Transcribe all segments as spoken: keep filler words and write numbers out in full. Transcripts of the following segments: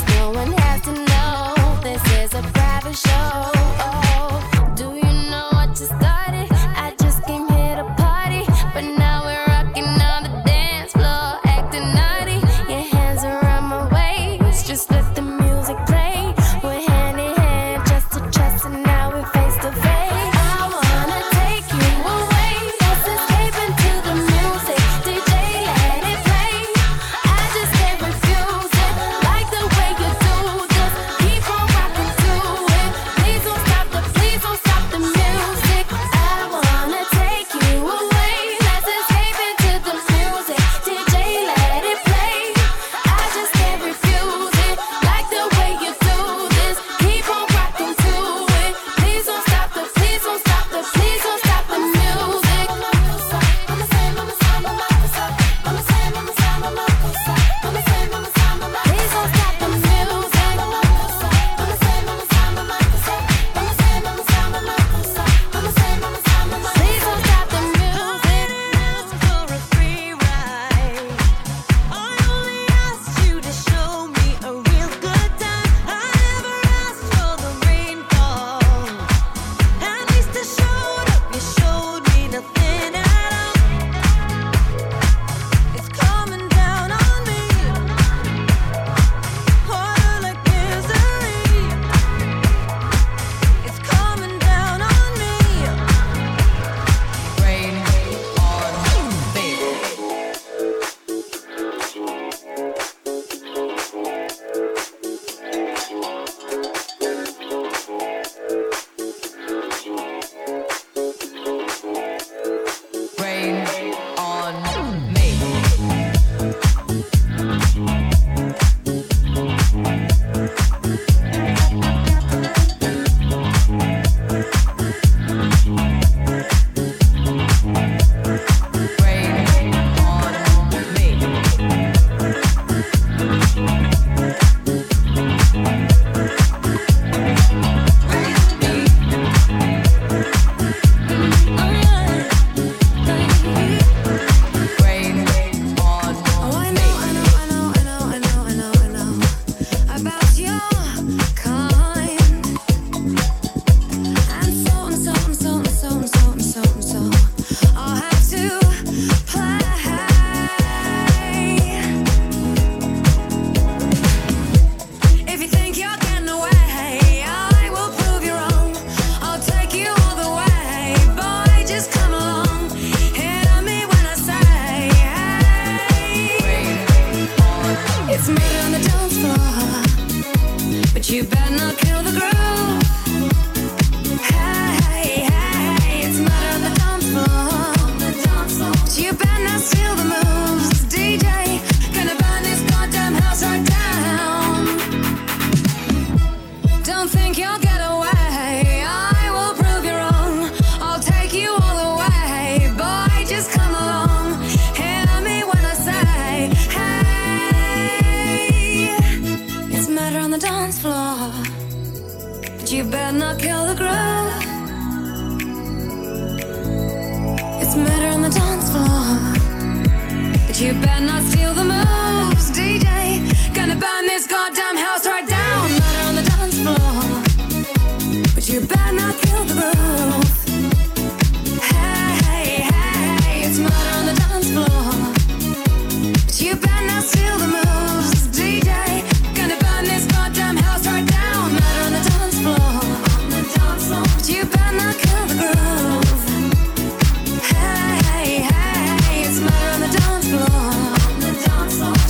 Hey, hey, it's murder on the dance floor.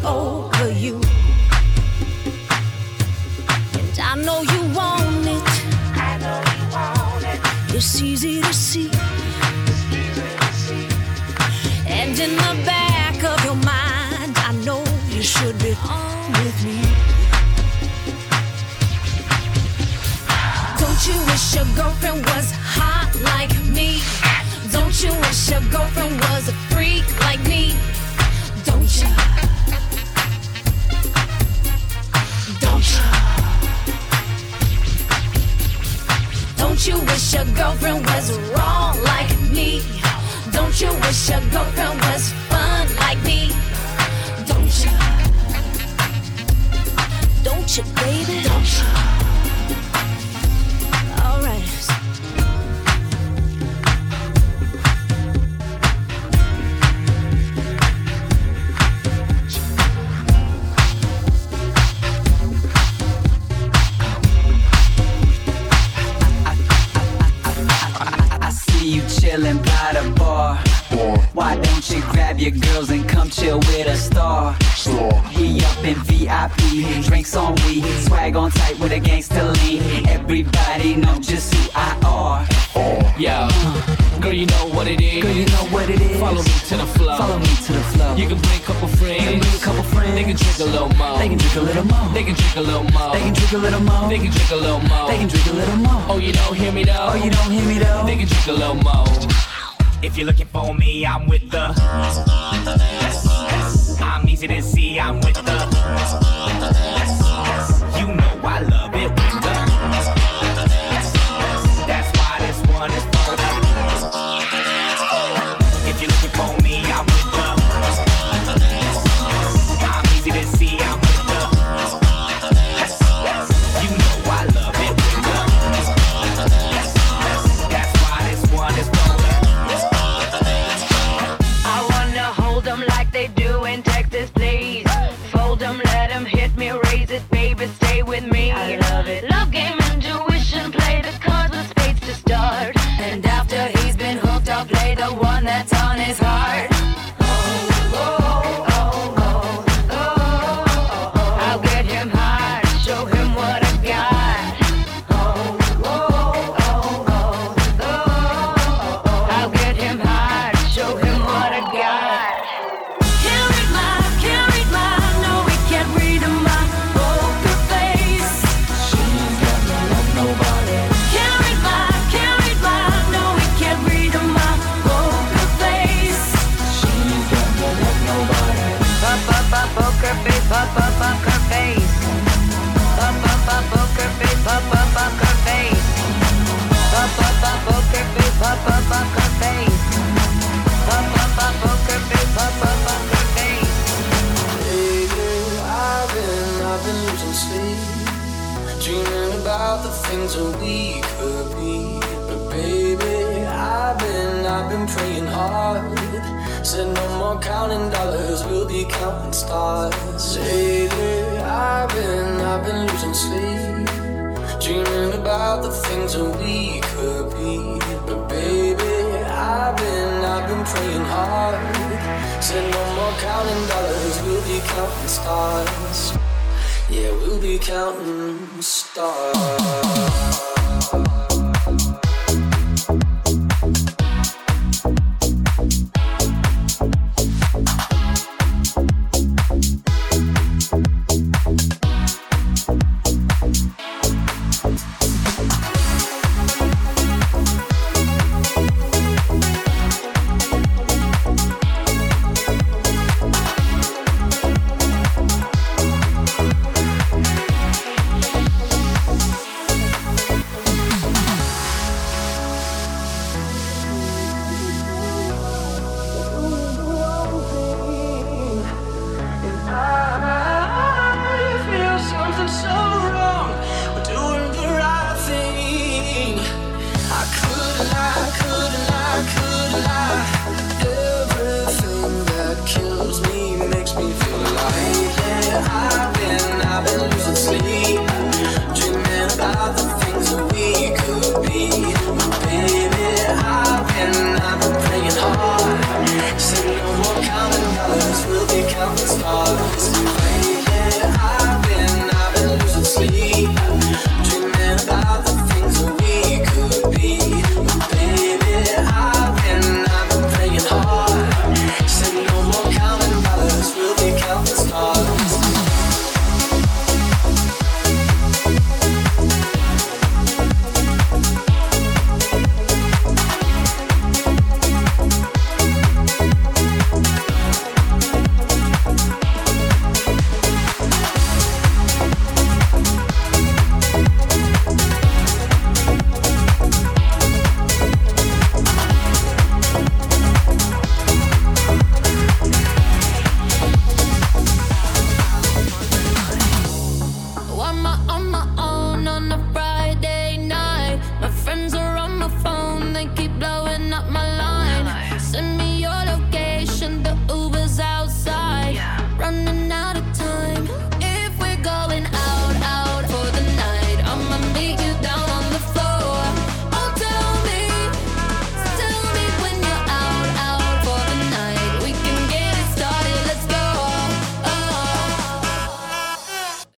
over you. And I know you want it. I know you want it. It's easy to see. And in the back of your mind, I know you should be on with me. Don't you wish your girlfriend was hot like me? Don't you wish your girlfriend was a freak like me? Don't you? Don't you? Don't you wish your girlfriend was wrong like me? Don't you wish your girlfriend was fun like me? Don't you? Don't you, baby? Don't you? All right. Chillin' by the bar. Why don't you grab your girls and come chill with a star? We up in V I P, drinks on we, swag on tight with a gangsta lean. Everybody know just who I are. Yo, girl, you know what it is. Girl, you know what it is. Follow me to the flow. Follow me to the flow. You can bring a couple friends. You can bring a couple friends. They can drink a little more. They can drink a little more. They can drink a little more. They can drink a little more. They can drink a little more. They can drink a little more. Oh, you don't hear me though. Oh, you don't hear me though. They can drink a little more. If you're looking for me, I'm with the. I'm easy to see, I'm with the. You know I love it with the. That's why this one is for the. If you're looking for me, I'm with the. I'm easy to see, I'm with the. You know I love it with the. That's why this one is for the. Like they do in Texas, please. Fold them, let them hit me, raise it, baby, stay with me. I love it. Love game, intuition, play the cards with spades to start. And after he's been hooked, I'll play the one that's on his heart. Oh, oh, oh, oh, oh, oh, oh. I'll get him high, show him what I got. Oh, oh, oh, oh, oh, oh. I'll get him high, show him what I got. Poker face, pop up, poker face. Pop up, pop poker face, pop up, poker face. Pop up, pop poker face, pop up, poker face. Pop up, pop poker face, pop up, poker face. Lately, I've been, I've been losing sleep, dreaming about the things that we could be. But baby, I've been, I've been praying hard. Said no more counting dollars, we'll be counting stars. Lately, I've been, I've been losing sleep, dreaming about the things that we could be. But baby, I've been, I've been praying hard. Said no more counting dollars, we'll be counting stars. Yeah, we'll be counting stars.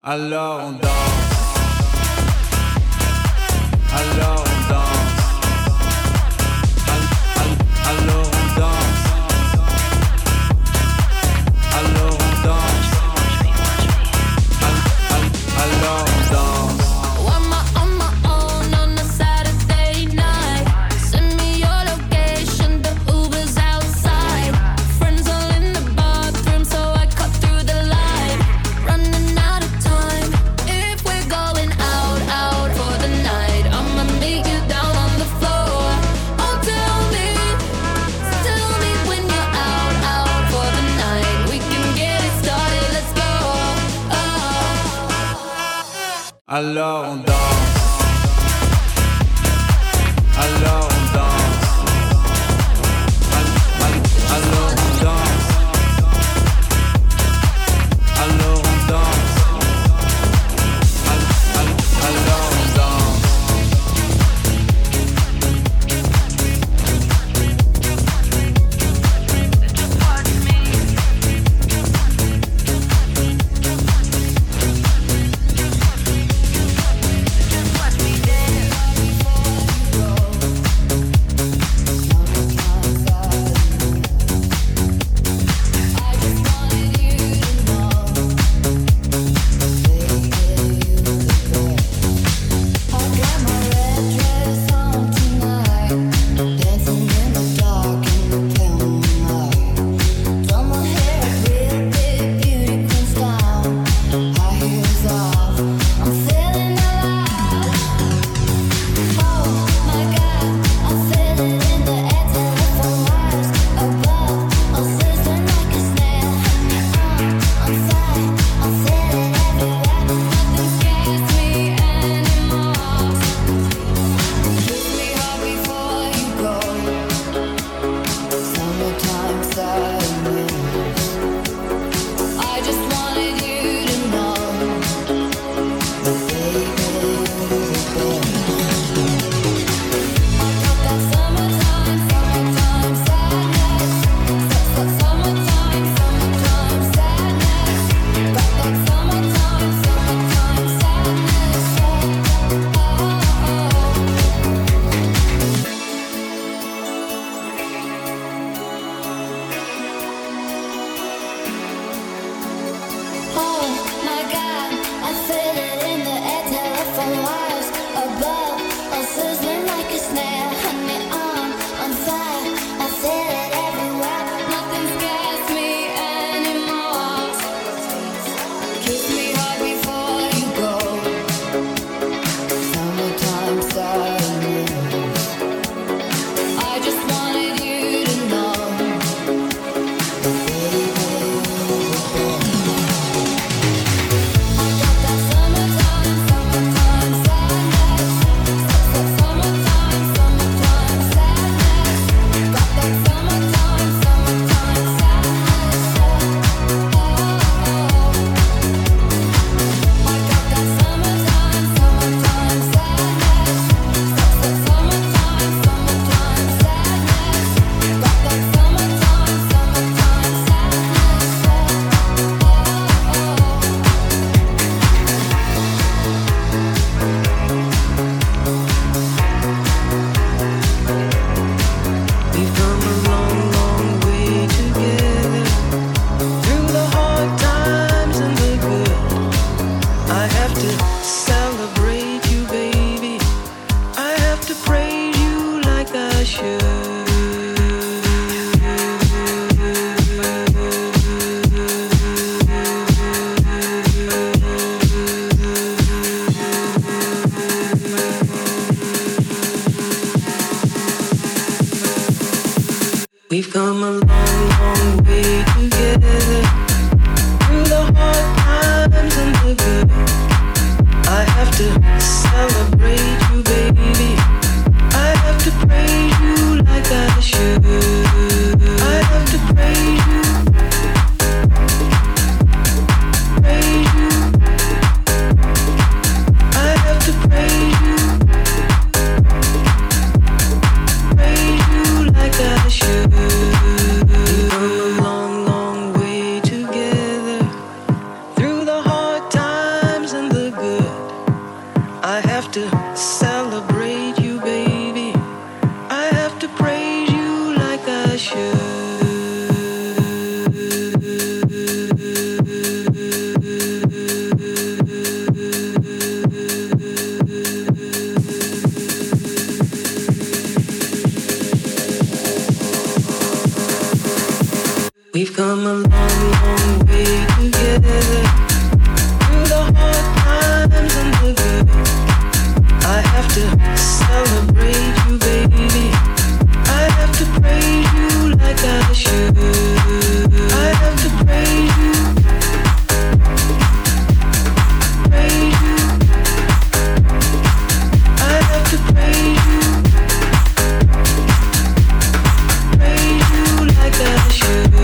Alors on danse. Alors on danse. Al- al- Alors on danse. Alors on danse. Al- al- Alors on danse. When I'm on my own on a Saturday night, send me your location, the Uber's outside. Friends all in the bathroom, so I cut through the light. Running out of time. If we're going out, out for the night, I'ma meet you down on the floor. Oh, tell me, tell me when you're out, out for the night. We can get it started, let's go. Oh. Alors on danse. Alors on danse. Al- al- Alors on danse. Alors on danse. Al- al- Alors on danse. Watch me dance. come a long, long way together. Through the hard times and the good, I have to celebrate you, baby. I have to praise you like I should. I have to praise you, praise you. I have to praise you, praise you like I should.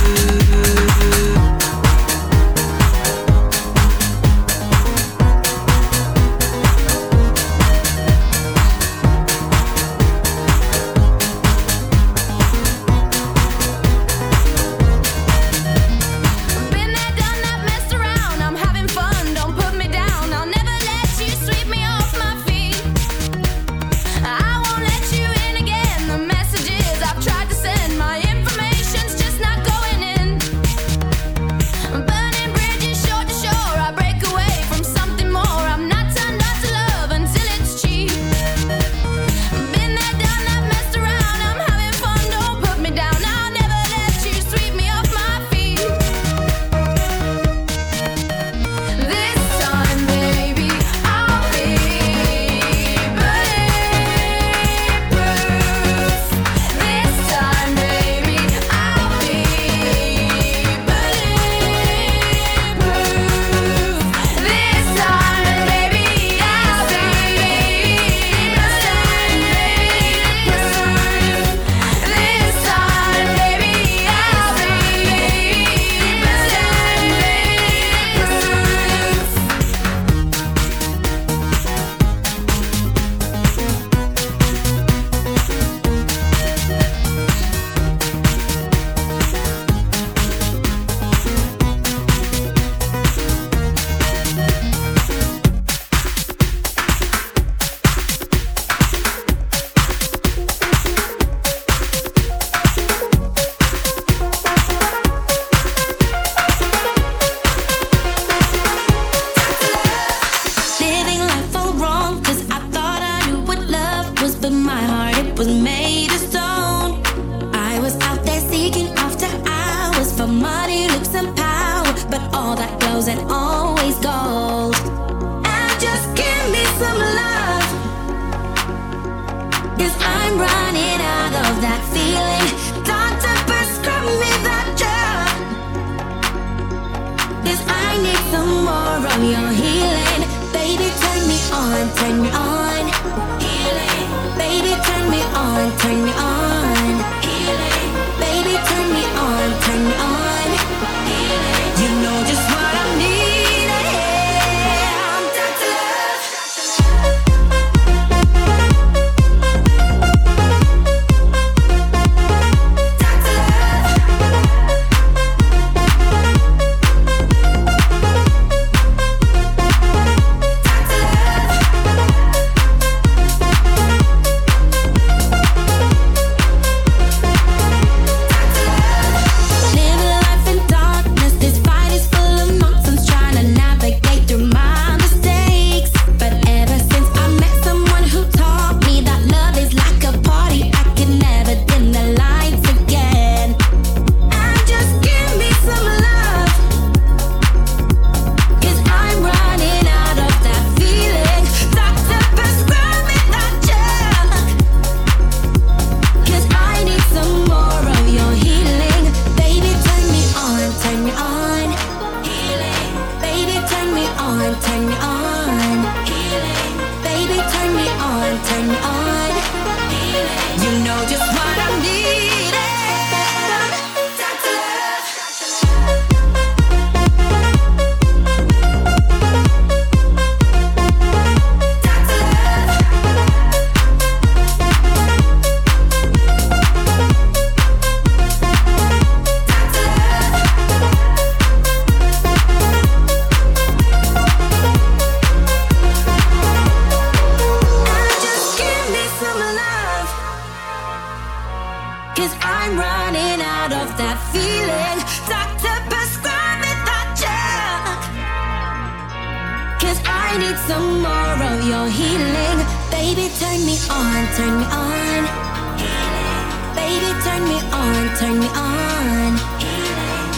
some more of your healing. Baby, turn me on, turn me on. Baby, turn me on, turn me on.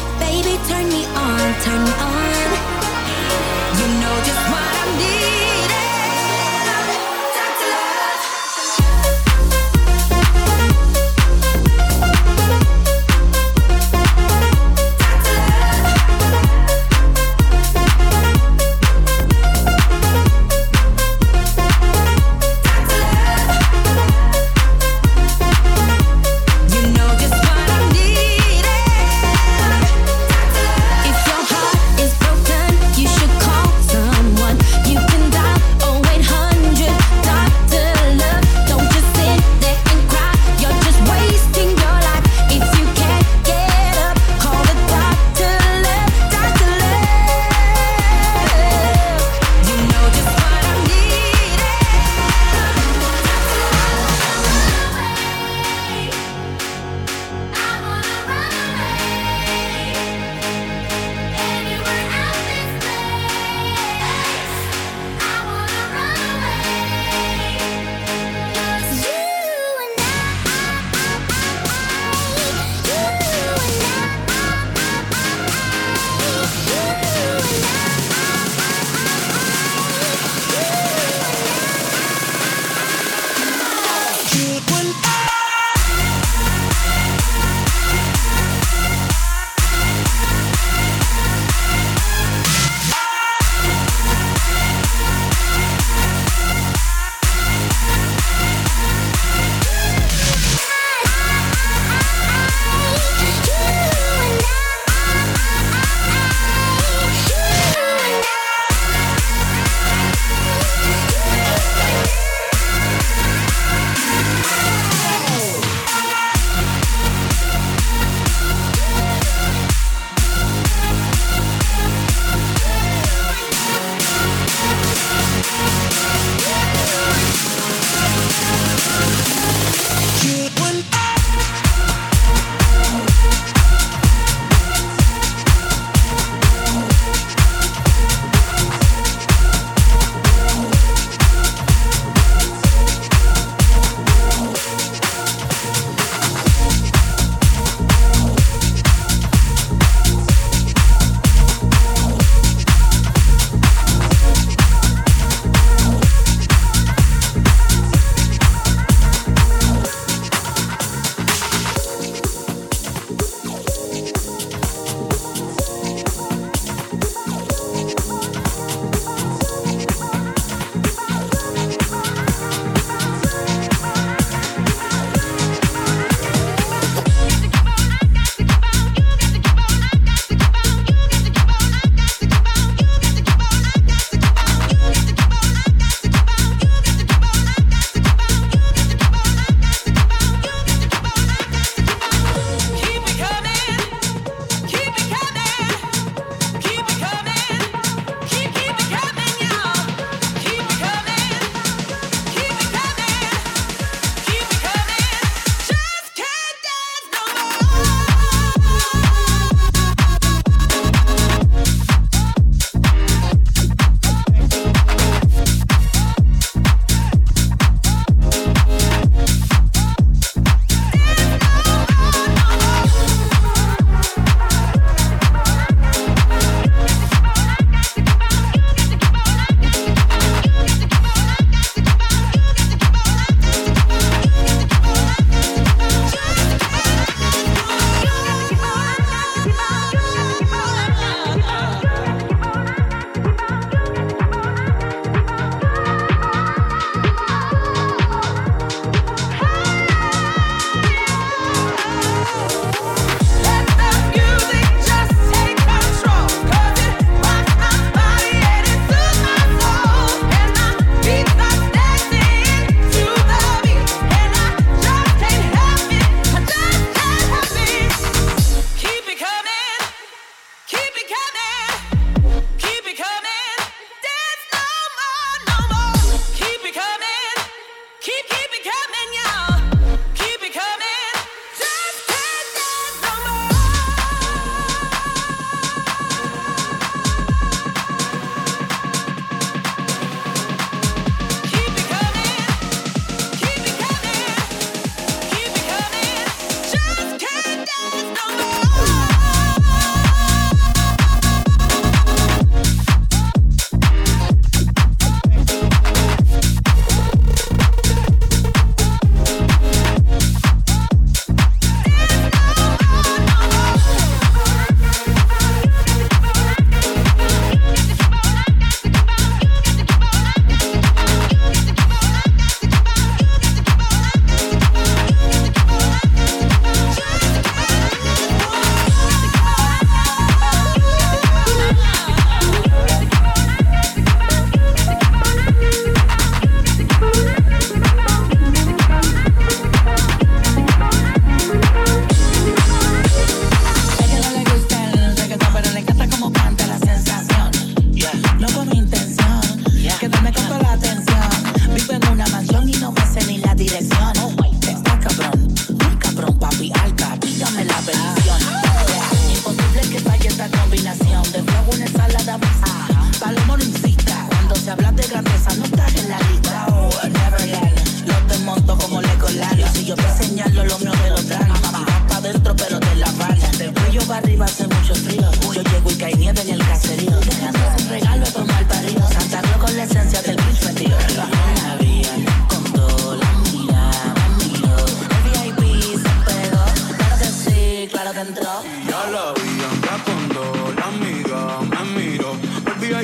turn me on, turn me on. You know just what I'm needing. Doctor Love. You know just what I'm needing. If your heart is broken,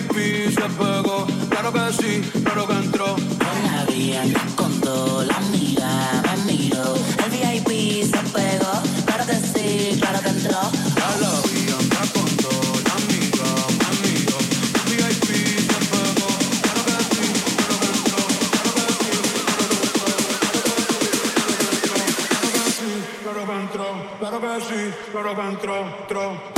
I P se pegó, claro que sí, claro que entró. Con la vía me contó, la mira, me miró. El V I P se pegó, claro que sí, claro que entró. A la vía me contó, la mira, me miró. El V I P se pegó, claro que sí, claro que entró. Claro que entró, claro que sí, claro que entró, entró.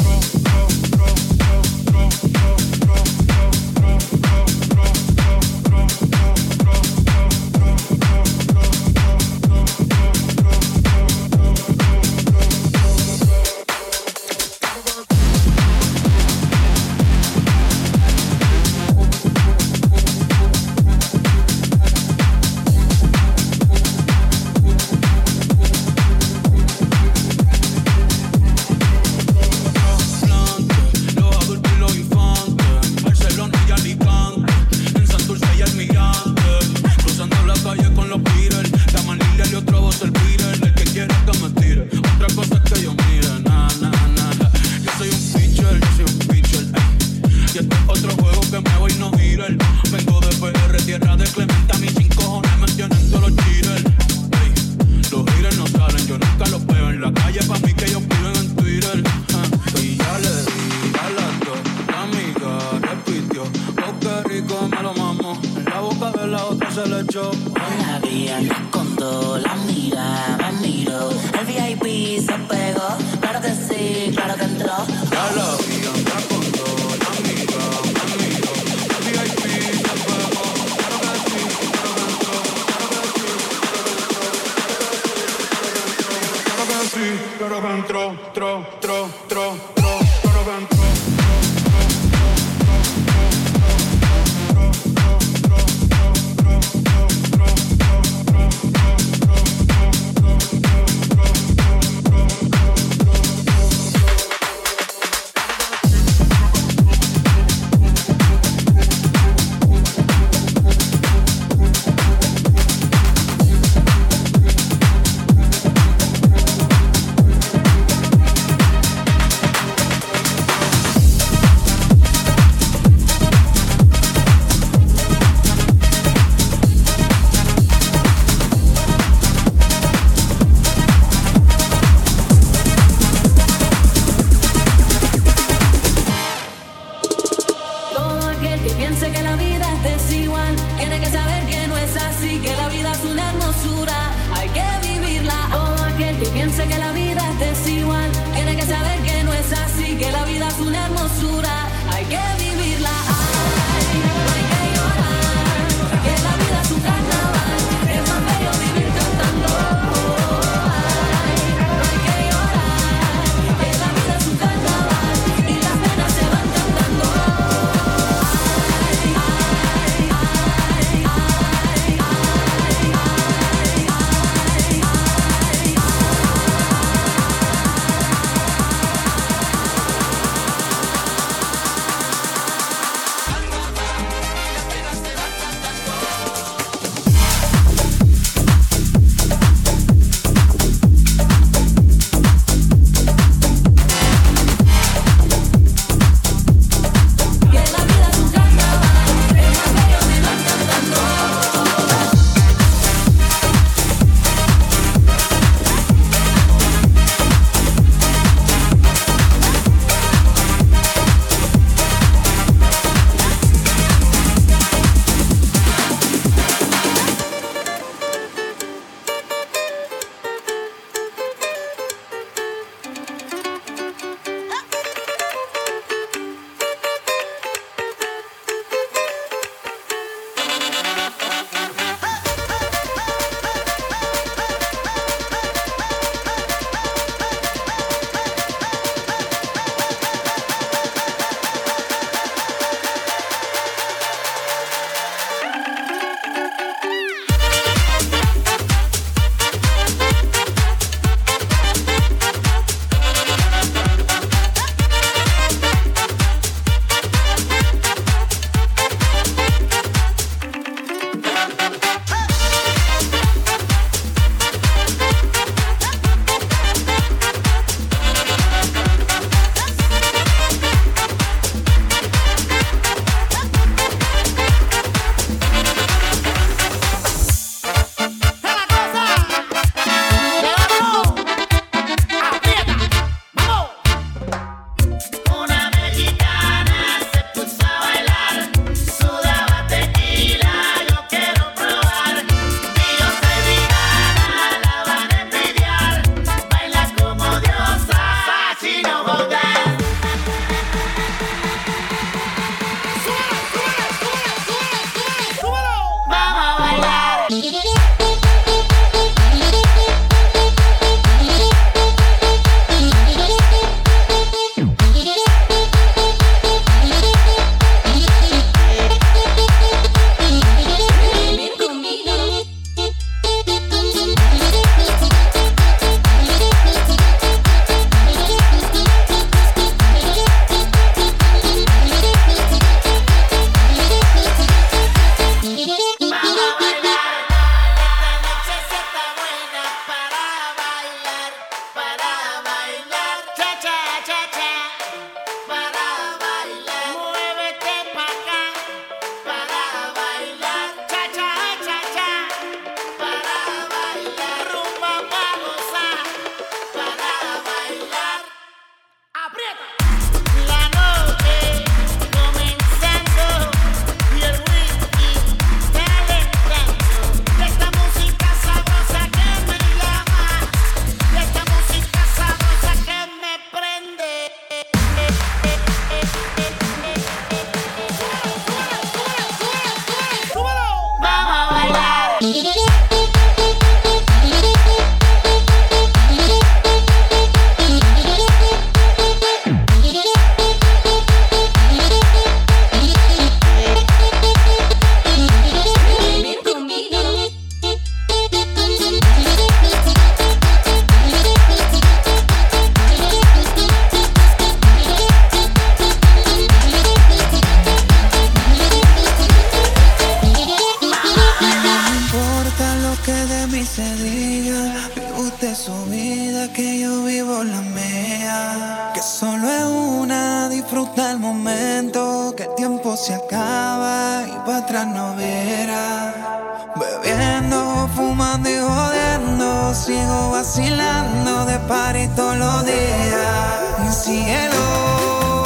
tiempo se acaba y para atrás no verá. Bebiendo, fumando y jodiendo, sigo vacilando de party todos los días. Cielo.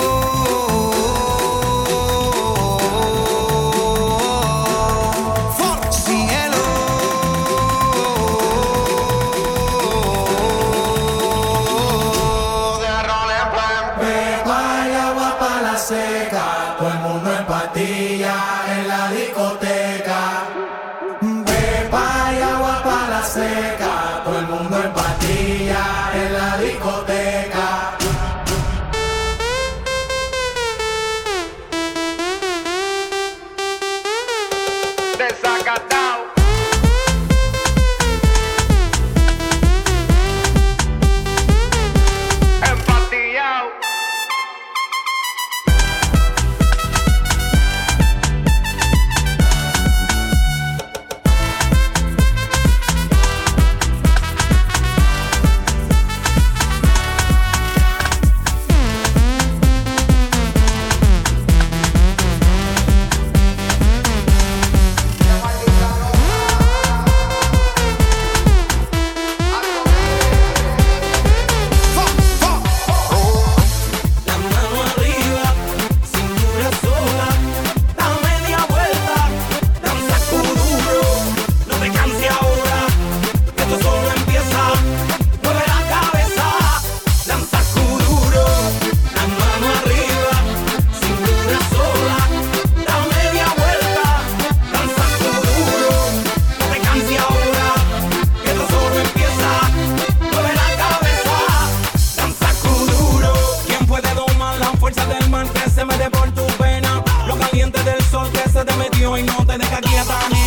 Seca, todo el mundo en patilla en la discoteca. Pepa y agua para la seca, todo el mundo en patilla en la discoteca. Desacatado. Empatillado. Se mete por tu pena, lo caliente del sol que se te metió y no te deja quieta.